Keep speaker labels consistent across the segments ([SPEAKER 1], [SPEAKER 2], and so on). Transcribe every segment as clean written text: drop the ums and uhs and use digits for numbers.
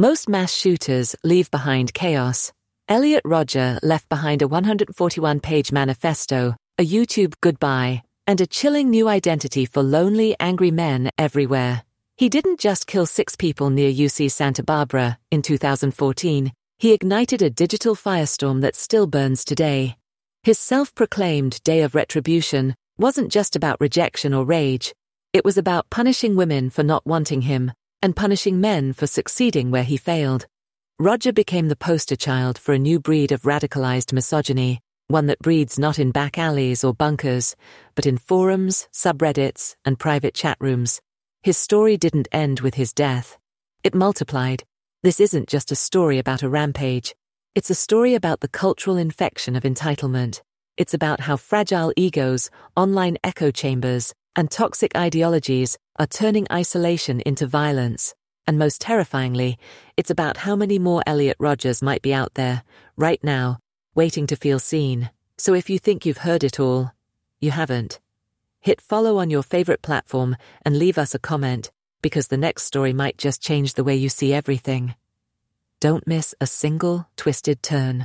[SPEAKER 1] Most mass shooters leave behind chaos. Elliot Rodger left behind a 141-page manifesto, a YouTube goodbye, and a chilling new identity for lonely, angry men everywhere. He didn't just kill 6 people near UC Santa Barbara in 2014, he ignited a digital firestorm that still burns today. His self-proclaimed Day of Retribution wasn't just about rejection or rage. It was about punishing women for not wanting him, and punishing men for succeeding where he failed. Rodger became the poster child for a new breed of radicalized misogyny, one that breeds not in back alleys or bunkers, but in forums, subreddits, and private chat rooms. His story didn't end with his death. It multiplied. This isn't just a story about a rampage. It's a story about the cultural infection of entitlement. It's about how fragile egos, online echo chambers, and toxic ideologies are turning isolation into violence. And most terrifyingly, it's about how many more Elliot Rodgers might be out there, right now, waiting to feel seen. So if you think you've heard it all, you haven't. Hit follow on your favorite platform and leave us a comment, because the next story might just change the way you see everything. Don't miss a single twisted turn.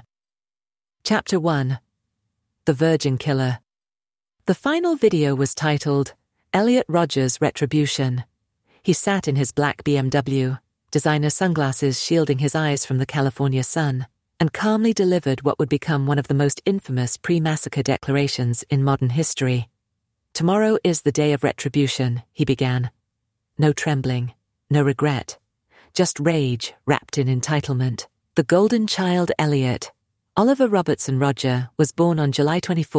[SPEAKER 1] Chapter 1. The Virgin Killer. The final video was titled, Elliot Rodgers' Retribution. He sat in his black BMW, designer sunglasses shielding his eyes from the California sun, and calmly delivered what would become one of the most infamous pre-massacre declarations in modern history. Tomorrow is the day of retribution, he began. No trembling, no regret, just rage wrapped in entitlement. The golden child Elliot. Oliver Robertson Rodger was born on July 24,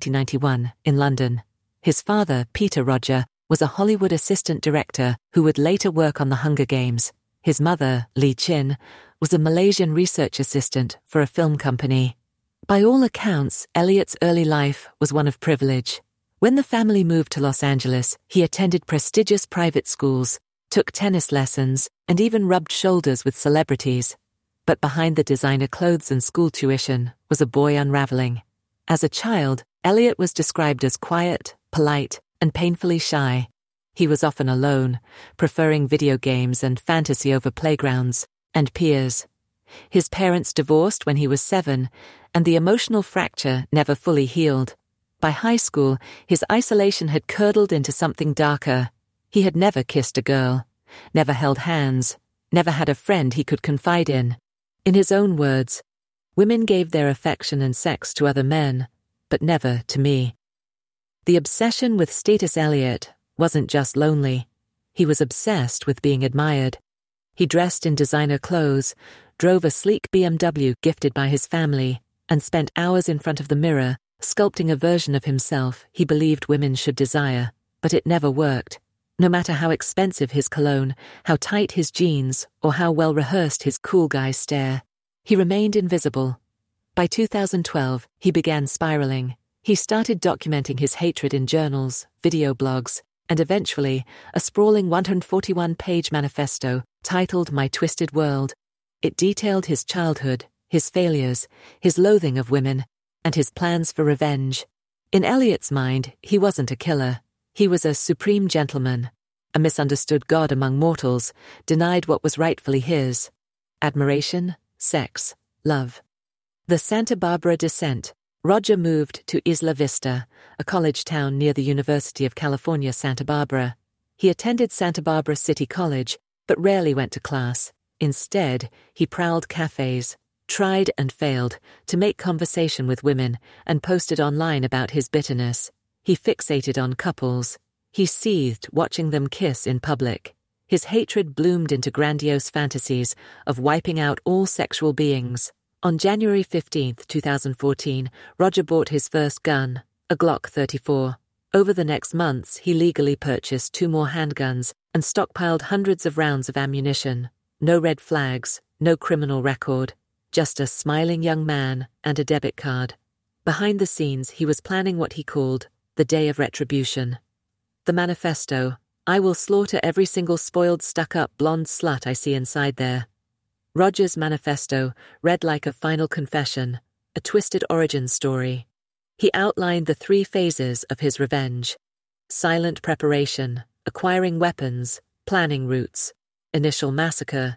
[SPEAKER 1] 1991, in London. His father, Peter Rodger, was a Hollywood assistant director who would later work on The Hunger Games. His mother, Lee Chin, was a Malaysian research assistant for a film company. By all accounts, Elliot's early life was one of privilege. When the family moved to Los Angeles, he attended prestigious private schools, took tennis lessons, and even rubbed shoulders with celebrities. But behind the designer clothes and school tuition was a boy unraveling. As a child, Elliot was described as quiet, polite, and painfully shy. He was often alone, preferring video games and fantasy over playgrounds and peers. His parents divorced when he was 7, and the emotional fracture never fully healed. By high school, his isolation had curdled into something darker. He had never kissed a girl, never held hands, never had a friend he could confide in. In his own words, women gave their affection and sex to other men, but never to me. The obsession with Status Elliot wasn't just lonely. He was obsessed with being admired. He dressed in designer clothes, drove a sleek BMW gifted by his family, and spent hours in front of the mirror, sculpting a version of himself he believed women should desire, but it never worked. No matter how expensive his cologne, how tight his jeans, or how well-rehearsed his cool guy stare, he remained invisible. By 2012, he began spiraling. He started documenting his hatred in journals, video blogs, and eventually, a sprawling 141-page manifesto titled My Twisted World. It detailed his childhood, his failures, his loathing of women, and his plans for revenge. In Elliot's mind, he wasn't a killer. He was a supreme gentleman, a misunderstood god among mortals, denied what was rightfully his: admiration, sex, love. The Santa Barbara descent. Rodger moved to Isla Vista, a college town near the University of California, Santa Barbara. He attended Santa Barbara City College, but rarely went to class. Instead, he prowled cafes, tried and failed to make conversation with women, and posted online about his bitterness. He fixated on couples. He seethed watching them kiss in public. His hatred bloomed into grandiose fantasies of wiping out all sexual beings. On January 15, 2014, Rodger bought his first gun, a Glock 34. Over the next months, he legally purchased 2 more handguns and stockpiled hundreds of rounds of ammunition. No red flags, no criminal record, just a smiling young man and a debit card. Behind the scenes, he was planning what he called the Day of Retribution. The manifesto: I will slaughter every single spoiled, stuck-up blonde slut I see inside there. Rodger's manifesto read like a final confession, a twisted origin story. He outlined the 3 phases of his revenge: silent preparation, acquiring weapons, planning routes, initial massacre,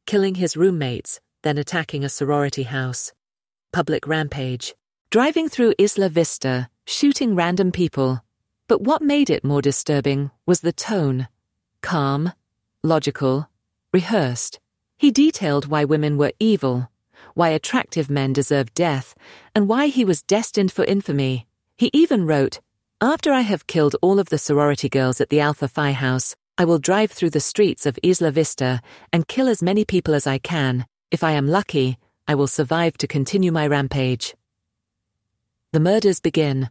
[SPEAKER 1] killing his roommates, then attacking a sorority house. Public rampage. Driving through Isla Vista, shooting random people. But what made it more disturbing was the tone. Calm, logical, rehearsed. He detailed why women were evil, why attractive men deserved death, and why he was destined for infamy. He even wrote, "After I have killed all of the sorority girls at the Alpha Phi house, I will drive through the streets of Isla Vista and kill as many people as I can. If I am lucky, I will survive to continue my rampage." The murders begin.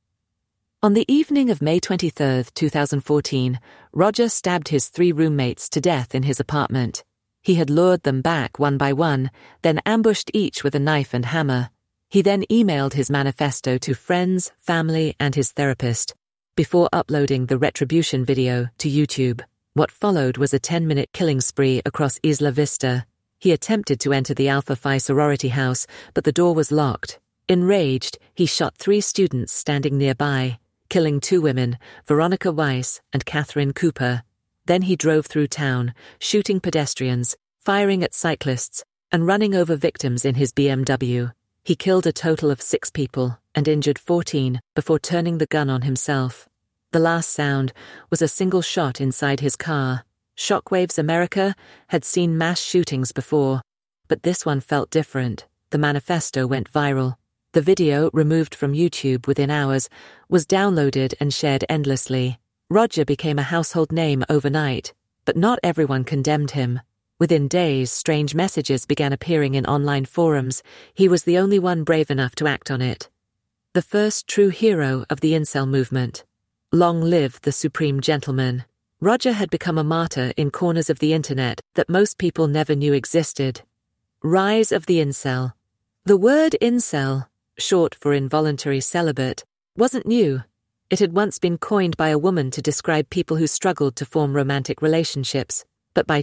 [SPEAKER 1] On the evening of May 23, 2014, Roger stabbed his 3 roommates to death in his apartment. He had lured them back one by one, then ambushed each with a knife and hammer. He then emailed his manifesto to friends, family, and his therapist, before uploading the retribution video to YouTube. What followed was a 10-minute killing spree across Isla Vista. He attempted to enter the Alpha Phi sorority house, but the door was locked. Enraged, he shot 3 students standing nearby, killing 2 women, Veronica Weiss and Catherine Cooper. Then he drove through town, shooting pedestrians, firing at cyclists, and running over victims in his BMW. He killed a total of 6 people and injured 14 before turning the gun on himself. The last sound was a single shot inside his car. Shockwaves America had seen mass shootings before, but this one felt different. The manifesto went viral. The video, removed from YouTube within hours, was downloaded and shared endlessly. Roger became a household name overnight, but not everyone condemned him. Within days, strange messages began appearing in online forums. He was the only one brave enough to act on it. The first true hero of the incel movement. Long live the supreme gentleman. Roger had become a martyr in corners of the internet that most people never knew existed. Rise of the incel. The word incel, short for involuntary celibate, wasn't new. It had once been coined by a woman to describe people who struggled to form romantic relationships, but by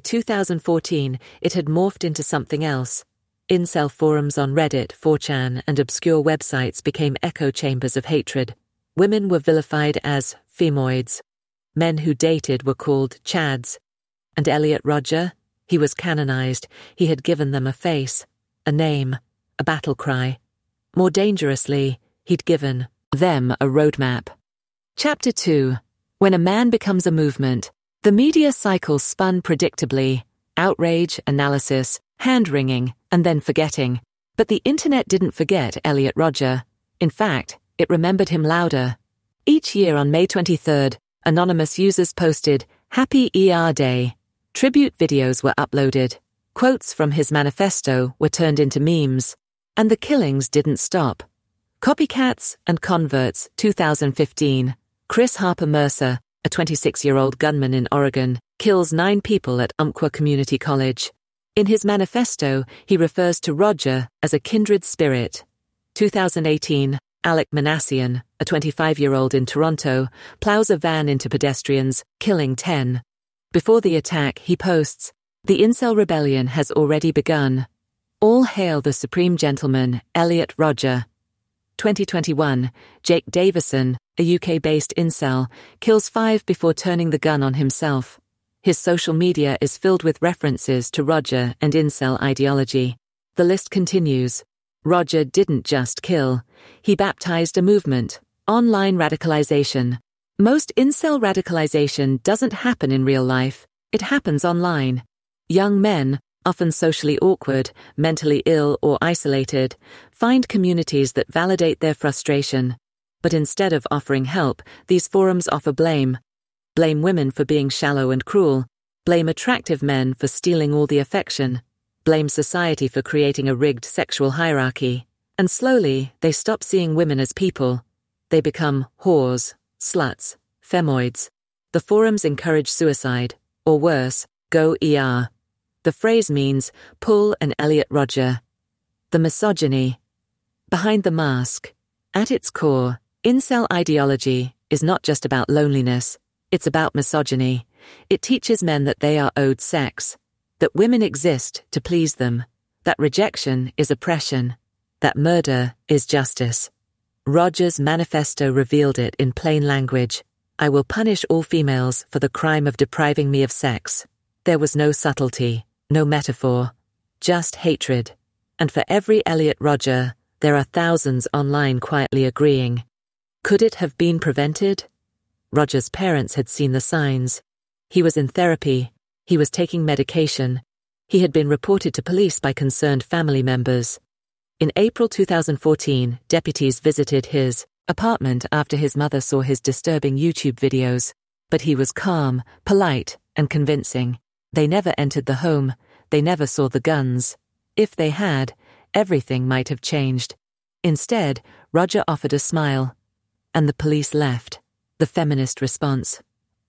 [SPEAKER 1] 2014 it had morphed into something else. Incel forums on Reddit, 4chan, and obscure websites became echo chambers of hatred. Women were vilified as femoids. Men who dated were called chads. And Elliot Rodger? He was canonized. He had given them a face, a name, a battle cry. More dangerously, he'd given them a roadmap. Chapter 2. When a man becomes a movement. The media cycle spun predictably. Outrage, analysis, hand-wringing, and then forgetting. But the internet didn't forget Elliot Rodger. In fact, it remembered him louder. Each year on May 23rd, anonymous users posted, "Happy ER Day." Tribute videos were uploaded. Quotes from his manifesto were turned into memes. And the killings didn't stop. Copycats and Converts, 2015. Chris Harper Mercer, a 26-year-old gunman in Oregon, kills 9 people at Umpqua Community College. In his manifesto, he refers to Roger as a kindred spirit. 2018, Alec Manassian, a 25-year-old in Toronto, plows a van into pedestrians, killing 10. Before the attack, he posts, "The incel rebellion has already begun. All hail the supreme gentleman, Elliot Rodger." 2021, Jake Davison, a UK-based incel, kills 5 before turning the gun on himself. His social media is filled with references to Roger and incel ideology. The list continues. Roger didn't just kill. He baptized a movement, online radicalization. Most incel radicalization doesn't happen in real life. It happens online. Young men, often socially awkward, mentally ill, or isolated, find communities that validate their frustration. But instead of offering help, these forums offer blame. Blame women for being shallow and cruel. Blame attractive men for stealing all the affection. Blame society for creating a rigged sexual hierarchy. And slowly, they stop seeing women as people. They become whores, sluts, femoids. The forums encourage suicide, or worse, go ER. The phrase means, pull an Elliot Rodger. The misogyny. Behind the mask. At its core, incel ideology is not just about loneliness, it's about misogyny. It teaches men that they are owed sex, that women exist to please them, that rejection is oppression, that murder is justice. Rodger's manifesto revealed it in plain language. "I will punish all females for the crime of depriving me of sex." There was no subtlety. no metaphor, just hatred. And for every Elliot Rodger, there are thousands online quietly agreeing. Could it have been prevented? Rodger's parents had seen the signs. He was in therapy. He was taking medication. He had been reported to police by concerned family members. In April 2014, deputies visited his apartment after his mother saw his disturbing YouTube videos. But he was calm, polite, and convincing. They never entered the home. They never saw the guns. If they had, everything might have changed. Instead, Rodger offered a smile. And the police left. The feminist response.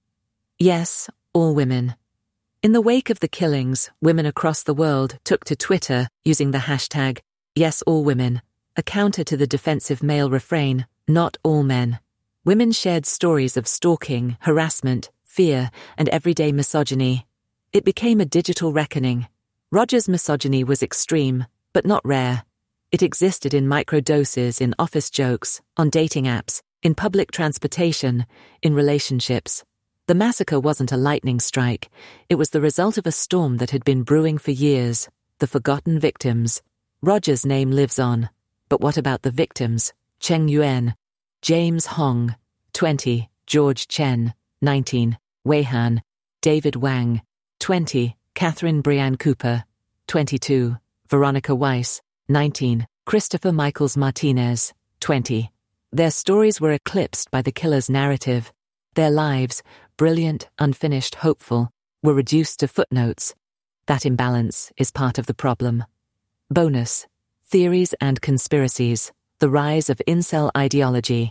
[SPEAKER 1] Yes, all women. In the wake of the killings, women across the world took to Twitter using the hashtag #YesAllWomen, a counter to the defensive male refrain, "Not all men." Women shared stories of stalking, harassment, fear, and everyday misogyny. It became a digital reckoning. Rodger's misogyny was extreme, but not rare. It existed in microdoses, in office jokes, on dating apps, in public transportation, in relationships. The massacre wasn't a lightning strike. It was the result of a storm that had been brewing for years. The forgotten victims. Rodger's name lives on. But what about the victims? Cheng Yuan, James Hong, 20, George Chen, 19, Wei Han, David Wang, 20, Catherine Brianne Cooper, 22, Veronica Weiss, 19, Christopher Michaels Martinez, 20. Their stories were eclipsed by the killer's narrative. Their lives, brilliant, unfinished, hopeful, were reduced to footnotes. That imbalance is part of the problem. Bonus: theories and conspiracies. The rise of incel ideology.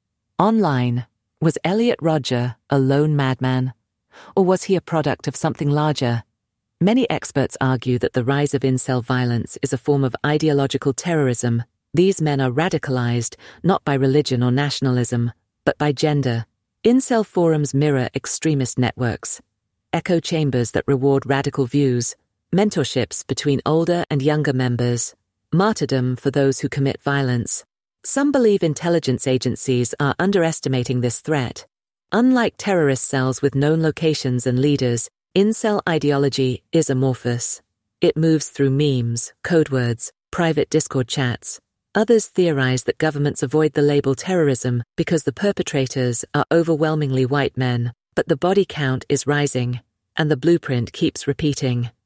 [SPEAKER 1] Online, was Elliot Rodger a lone madman? Or was he a product of something larger? Many experts argue that the rise of incel violence is a form of ideological terrorism. These men are radicalized, not by religion or nationalism, but by gender. Incel forums mirror extremist networks, echo chambers that reward radical views, mentorships between older and younger members, martyrdom for those who commit violence. Some believe intelligence agencies are underestimating this threat. Unlike terrorist cells with known locations and leaders, incel ideology is amorphous. It moves through memes, code words, private Discord chats. Others theorize that governments avoid the label terrorism because the perpetrators are overwhelmingly white men, but the body count is rising, and the blueprint keeps repeating.